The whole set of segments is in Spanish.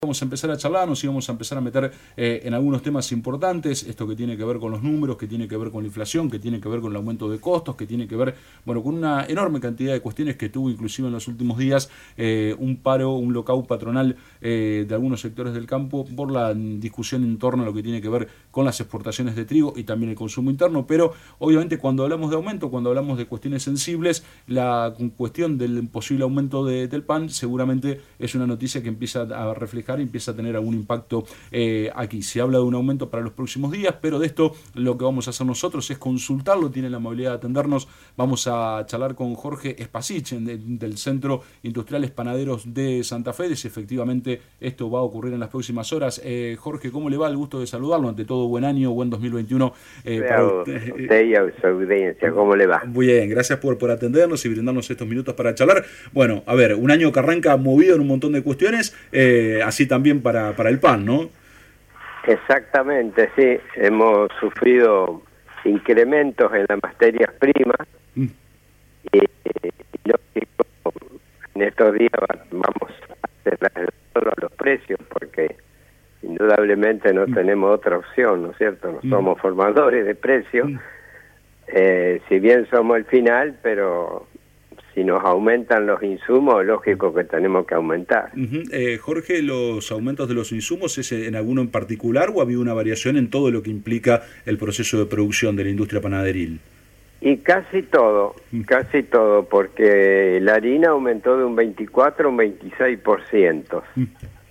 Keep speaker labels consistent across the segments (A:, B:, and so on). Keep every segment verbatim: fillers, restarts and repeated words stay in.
A: Vamos a empezar a charlar, nos íbamos a empezar a meter eh, en algunos temas importantes, esto que tiene que ver con los números, que tiene que ver con la inflación, que tiene que ver con el aumento de costos, que tiene que ver, bueno, con una enorme cantidad de cuestiones que tuvo inclusive en los últimos días eh, un paro, un lockout patronal eh, de algunos sectores del campo por la discusión en torno a lo que tiene que ver con las exportaciones de trigo y también el consumo interno, pero obviamente cuando hablamos de aumento, cuando hablamos de cuestiones sensibles, la cuestión del posible aumento de, del pan seguramente es una noticia que empieza a reflejar y empieza a tener algún impacto eh, aquí. Se habla de un aumento para los próximos días, pero de esto lo que vamos a hacer nosotros es consultarlo, tiene la amabilidad de atendernos. Vamos a charlar con Jorge Spasich de, del Centro Industriales Panaderos de Santa Fe, de si efectivamente esto va a ocurrir en las próximas horas. Eh, Jorge, ¿cómo le va? El gusto de saludarlo. Ante todo, buen año, buen dos mil veintiuno. Eh, para usted.
B: usted y a su audiencia, ¿cómo le va?
A: Muy bien, gracias por, por atendernos y brindarnos estos minutos para charlar. Bueno, a ver, un año que arranca movido en un montón de cuestiones, eh, así también para, para el pan, ¿no?
B: Exactamente, sí. Hemos sufrido incrementos en las materias primas mm. y, y lógico, en estos días vamos a hacer los precios porque indudablemente no mm. tenemos otra opción, ¿no es cierto? No mm. somos formadores de precios, mm. eh, si bien somos el final, pero si nos aumentan los insumos, lógico que tenemos que aumentar.
A: Uh-huh. eh, Jorge, ¿los aumentos de los insumos es en alguno en particular o ha habido una variación en todo lo que implica el proceso de producción de la industria panaderil?
B: Y casi todo, uh-huh. casi todo, porque la harina aumentó de un veinticuatro a un veintiséis por ciento. Uh-huh.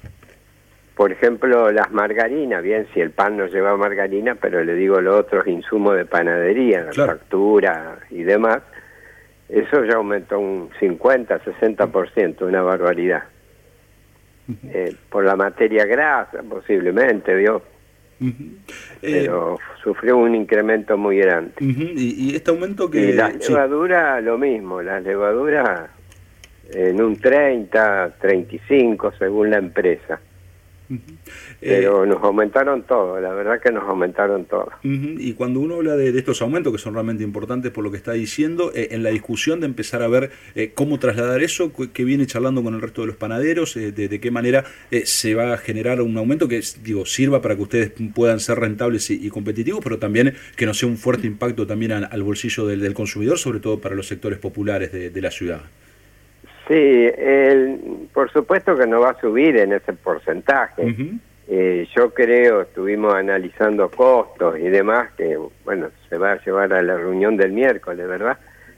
B: Por ejemplo, las margarinas, bien, si el pan no lleva margarina, pero le digo los otros insumos de panadería, la claro. factura y demás, eso ya aumentó un cincuenta, sesenta por ciento, una barbaridad. Uh-huh. Eh, por la materia grasa, posiblemente, ¿vio? Uh-huh. Pero eh, sufrió un incremento muy grande.
A: Uh-huh. ¿Y, y este aumento que...?
B: Y la levadura, sí. lo mismo, la levadura en un treinta, treinta y cinco, según la empresa. Uh-huh. Pero eh, nos aumentaron todo, la verdad que nos aumentaron todo.
A: Uh-huh. Y cuando uno habla de, de estos aumentos, que son realmente importantes por lo que está diciendo, eh, en la discusión de empezar a ver eh, cómo trasladar eso, que viene charlando con el resto de los panaderos, eh, de, de qué manera eh, se va a generar un aumento que, digo, sirva para que ustedes puedan ser rentables y, y competitivos, pero también que no sea un fuerte impacto también al, al bolsillo del, del consumidor, sobre todo para los sectores populares de, de la ciudad.
B: Sí, el, por supuesto que no va a subir en ese porcentaje. Uh-huh. Eh, yo creo, estuvimos analizando costos y demás, que bueno, se va a llevar a la reunión del miércoles, ¿verdad?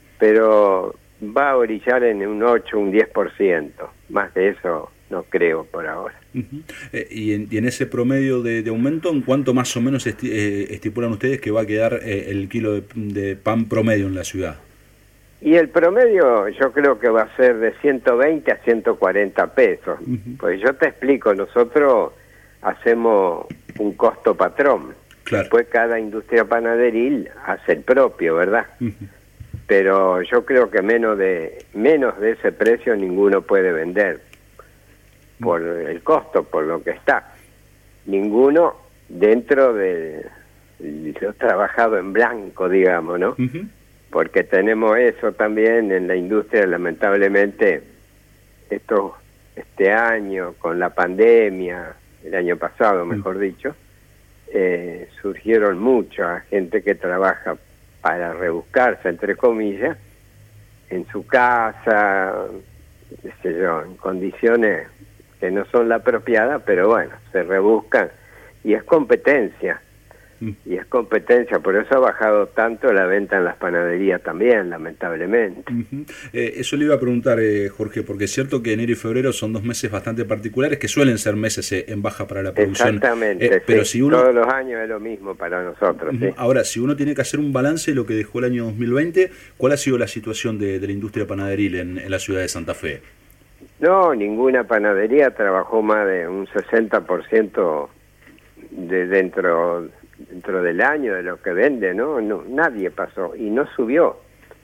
B: Pero va a orillar en un ocho, un diez por ciento. Más de eso no creo por ahora.
A: Uh-huh. eh, y, en, y en ese promedio de, de aumento, ¿en cuánto más o menos esti, eh, estipulan ustedes que va a quedar eh, el kilo de, de pan promedio en la ciudad?
B: Y el promedio yo creo que va a ser de ciento veinte a ciento cuarenta pesos. Uh-huh. Pues yo te explico, nosotros hacemos un costo patrón. Claro. Después cada industria panaderil hace el propio, ¿verdad? Uh-huh. Pero yo creo que menos de menos de ese precio ninguno puede vender por uh-huh. el costo, por lo que está. Ninguno dentro de lo trabajado en blanco, digamos, ¿no? Uh-huh. Porque tenemos eso también en la industria, lamentablemente, esto, este año, con la pandemia, el año pasado, mejor dicho, eh, surgieron mucha gente que trabaja para rebuscarse, entre comillas, en su casa, qué sé yo, en condiciones que no son la apropiada, pero bueno, se rebuscan, y es competencia. Y es competencia, por eso ha bajado tanto la venta en las panaderías también, lamentablemente.
A: Uh-huh. Eh, eso le iba a preguntar, eh, Jorge, porque es cierto que enero y febrero son dos meses bastante particulares, que suelen ser meses eh, en baja para la producción.
B: Exactamente,
A: eh, pero
B: sí.
A: si uno...
B: todos los años es lo mismo para nosotros. Uh-huh. ¿Sí?
A: Ahora, si uno tiene que hacer un balance de lo que dejó el año dos mil veinte, ¿cuál ha sido la situación de, de la industria panaderil en, en la ciudad de Santa Fe?
B: No, ninguna panadería trabajó más de un sesenta por ciento de dentro... dentro del año de lo que vende, ¿no? no nadie pasó y no subió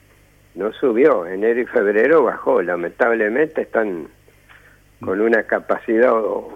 B: no subió, enero y febrero bajó, lamentablemente están con una capacidad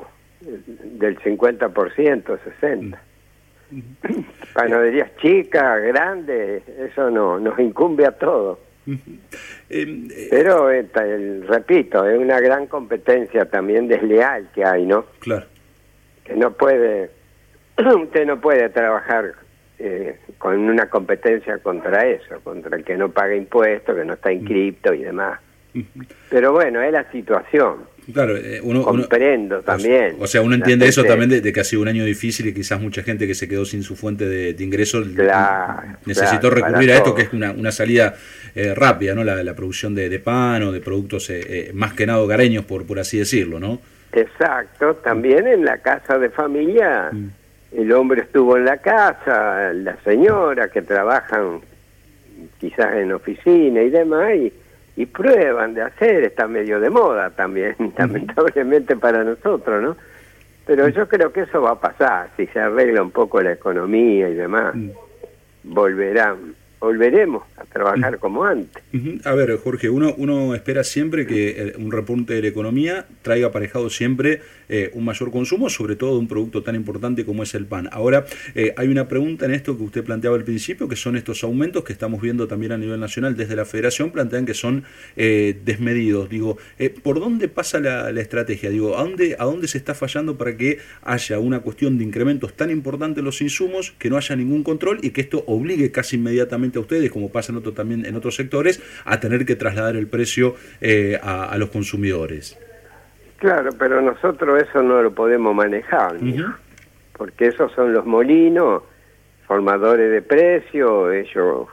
B: del cincuenta por ciento, sesenta por ciento. Panaderías chicas, grandes, eso no nos incumbe a todos.
A: Uh-huh. eh, eh,
B: Pero, eh, el, repito, es una gran competencia también desleal que hay, ¿no?
A: Claro.
B: Que no puede, usted no puede trabajar eh, con una competencia contra eso, contra el que no paga impuestos, que no está inscripto y demás. Uh-huh. Pero bueno, es la situación.
A: Claro, eh, uno
B: comprendo
A: uno,
B: también.
A: O sea, uno entiende eso también de, de que ha sido un año difícil y quizás mucha gente que se quedó sin su fuente de, de ingresos
B: claro,
A: necesitó
B: claro,
A: recurrir a esto, que es una, una salida eh, rápida, ¿no? La, la producción de, de pan o de productos eh, eh, más que nada hogareños, por, por así decirlo, ¿no?
B: Exacto. También en la casa de familia, mm. el hombre estuvo en la casa, la señora que trabajan quizás en oficina y demás, y y prueban de hacer, está medio de moda también, uh-huh. lamentablemente para nosotros, ¿no? Pero yo creo que eso va a pasar, si se arregla un poco la economía y demás, uh-huh. volverán, volveremos a trabajar uh-huh. como antes.
A: Uh-huh. A ver, Jorge, uno, uno espera siempre que un repunte de la economía traiga aparejado siempre eh, un mayor consumo, sobre todo de un producto tan importante como es el pan. Ahora, eh, hay una pregunta en esto que usted planteaba al principio, que son estos aumentos que estamos viendo también a nivel nacional desde la Federación, plantean que son eh, desmedidos. Digo, eh, ¿por dónde pasa la, la estrategia? Digo, ¿a dónde, ¿a dónde se está fallando para que haya una cuestión de incrementos tan importantes en los insumos, que no haya ningún control y que esto obligue casi inmediatamente a ustedes, como pasa en otro, también en otros sectores, a tener que trasladar el precio eh, a, a los consumidores?
B: Claro, pero nosotros eso no lo podemos manejar, uh-huh. porque esos son los molinos, formadores de precios, ellos,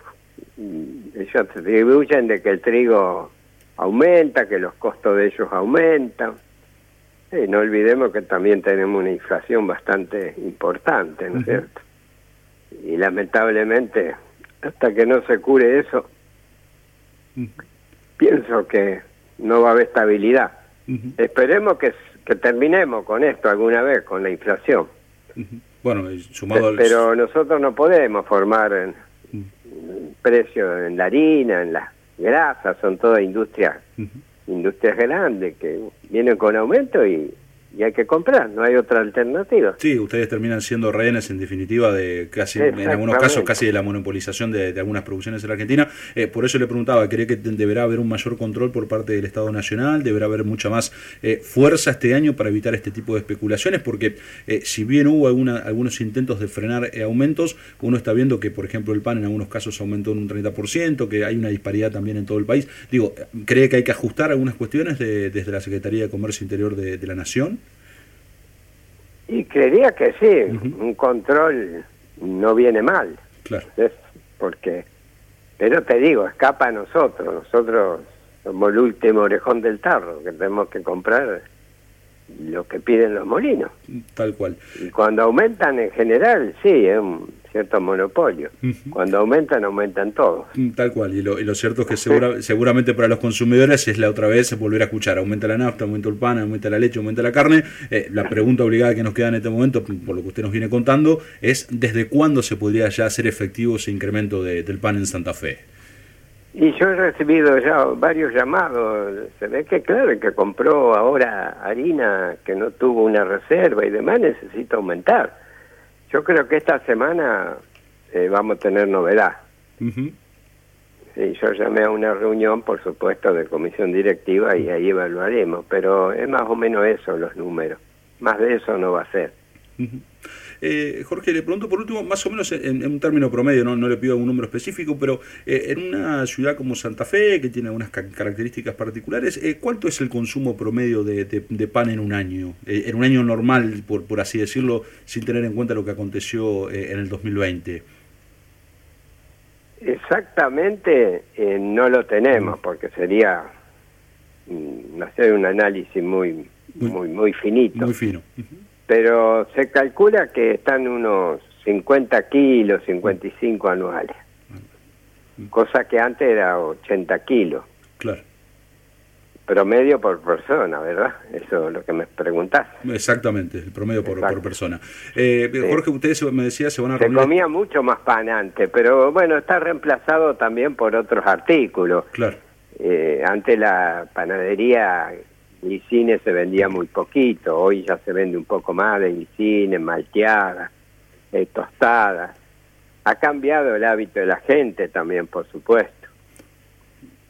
B: ellos atribuyen de que el trigo aumenta, que los costos de ellos aumentan. Eh, no olvidemos que también tenemos una inflación bastante importante, ¿no es uh-huh. cierto? Y lamentablemente, hasta que no se cure eso, uh-huh. pienso que no va a haber estabilidad. Uh-huh. Esperemos que, que terminemos con esto alguna vez, con la inflación.
A: Uh-huh. Bueno, sumado al...
B: Pero nosotros no podemos formar en, uh-huh. precios en la harina, en las grasas, son todas industrias, uh-huh. industrias grandes que vienen con aumento y, y hay que comprar, no hay otra alternativa.
A: Sí, ustedes terminan siendo rehenes en definitiva de casi, en algunos casos casi de la monopolización de, de algunas producciones en la Argentina. Eh, por eso le preguntaba, ¿cree que deberá haber un mayor control por parte del Estado Nacional? ¿Deberá haber mucha más eh, fuerza este año para evitar este tipo de especulaciones? Porque eh, si bien hubo alguna, algunos intentos de frenar eh, aumentos, uno está viendo que, por ejemplo, el pan en algunos casos aumentó en un treinta por ciento, que hay una disparidad también en todo el país. Digo, ¿cree que hay que ajustar algunas cuestiones de, desde la Secretaría de Comercio Interior de, de la Nación?
B: Y creería que sí, uh-huh. un control no viene mal.
A: Claro.
B: Es porque, pero te digo, escapa a nosotros. Nosotros somos el último orejón del tarro, que tenemos que comprar lo que piden los molinos.
A: Tal cual.
B: Y cuando aumentan en general, sí, es un cierto monopolio. Uh-huh. Cuando aumentan, aumentan todos.
A: Tal cual. Y lo, y lo cierto es que segura, seguramente para los consumidores es la otra vez volver a escuchar. Aumenta la nafta, aumenta el pan, aumenta la leche, aumenta la carne. Eh, la pregunta obligada que nos queda en este momento, por lo que usted nos viene contando, es ¿desde cuándo se podría ya hacer efectivo ese incremento de, del pan en Santa Fe?
B: Y yo he recibido ya varios llamados. Se ve que, claro, el que compró ahora harina que no tuvo una reserva y demás necesita aumentar. Yo creo que esta semana eh, vamos a tener novedad. Uh-huh. Sí, yo llamé a una reunión, por supuesto, de comisión directiva y ahí evaluaremos, pero es más o menos eso los números. Más de eso no va a ser.
A: Uh-huh. Eh, Jorge, le pregunto por último, más o menos en, en un término promedio, no, no le pido un número específico, pero eh, en una ciudad como Santa Fe, que tiene algunas ca características particulares, eh, ¿cuánto es el consumo promedio de, de, de pan en un año? Eh, en un año normal, por, por así decirlo, sin tener en cuenta lo que aconteció eh, en el dos mil veinte.
B: Exactamente, eh, no lo tenemos, porque sería mm, hacer un análisis muy, muy, muy, muy finito.
A: Muy fino. Uh-huh.
B: Pero se calcula que están unos cincuenta kilos, cincuenta y cinco anuales. Cosa que antes era ochenta kilos.
A: Claro.
B: Promedio por persona, ¿verdad? Eso es lo que me preguntás.
A: Exactamente, el promedio por, por persona. Eh, sí. Jorge, ustedes me decía se van a
B: Se
A: reunir...
B: comía mucho más pan antes, pero bueno, está reemplazado también por otros artículos.
A: Claro.
B: Eh, antes la panadería... Glicines se vendía muy poquito, hoy ya se vende un poco más de glicines, malteadas, eh, tostadas. Ha cambiado el hábito de la gente también, por supuesto.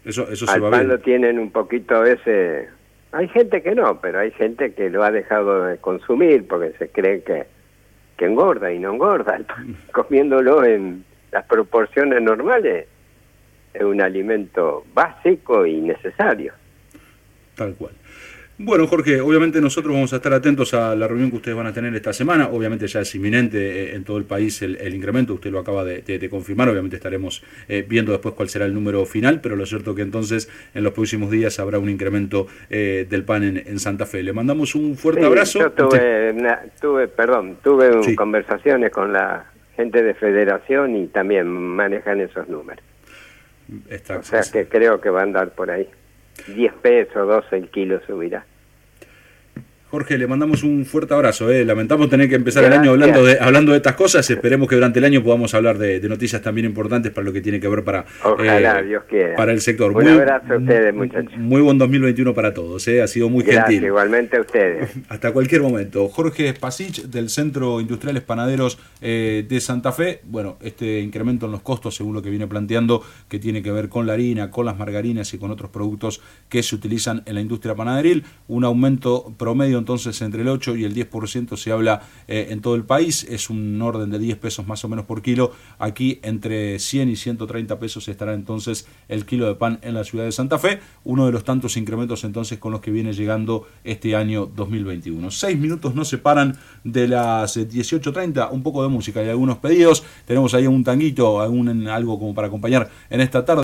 A: Eso, eso se
B: Al
A: va
B: pan
A: bien.
B: lo tienen un poquito ese... Hay gente que no, pero hay gente que lo ha dejado de consumir porque se cree que, que engorda y no engorda. El pan, comiéndolo en las proporciones normales, es un alimento básico y necesario.
A: Tal cual. Bueno, Jorge, obviamente nosotros vamos a estar atentos a la reunión que ustedes van a tener esta semana. Obviamente ya es inminente en todo el país el, el incremento, usted lo acaba de, de, de confirmar. Obviamente estaremos eh, viendo después cuál será el número final, pero lo cierto que entonces en los próximos días habrá un incremento eh, del pan en, en Santa Fe. Le mandamos un fuerte
B: sí,
A: abrazo.
B: Yo tuve, una, tuve perdón, tuve
A: sí.
B: conversaciones con la gente de Federación y también manejan esos números.
A: Está,
B: o sea que creo que va a andar por ahí. diez pesos, doce el kilo subirá.
A: Jorge, le mandamos un fuerte abrazo. ¿eh? Lamentamos tener que empezar
B: Gracias.
A: el año hablando de hablando de estas cosas. Esperemos que durante el año podamos hablar de, de noticias también importantes para lo que tiene que ver para,
B: Ojalá,
A: eh,
B: Dios quiera.
A: para el sector.
B: Un
A: muy,
B: abrazo a ustedes, muchachos.
A: Muy buen dos mil veintiuno para todos. ¿eh? Ha sido muy
B: Gracias,
A: gentil.
B: igualmente a ustedes.
A: Hasta cualquier momento. Jorge Spasich, del Centro Industriales Panaderos eh, de Santa Fe. Bueno, este incremento en los costos, según lo que viene planteando, que tiene que ver con la harina, con las margarinas y con otros productos que se utilizan en la industria panaderil. Un aumento promedio entonces entre el ocho y el diez por ciento se habla eh, en todo el país. Es un orden de diez pesos más o menos por kilo. Aquí entre cien y ciento treinta pesos estará entonces el kilo de pan en la ciudad de Santa Fe. Uno de los tantos incrementos entonces con los que viene llegando este año dos mil veintiuno. Seis minutos nos separan de las dieciocho treinta. Un poco de música y algunos pedidos. Tenemos ahí un tanguito, algún, algo como para acompañar en esta tarde.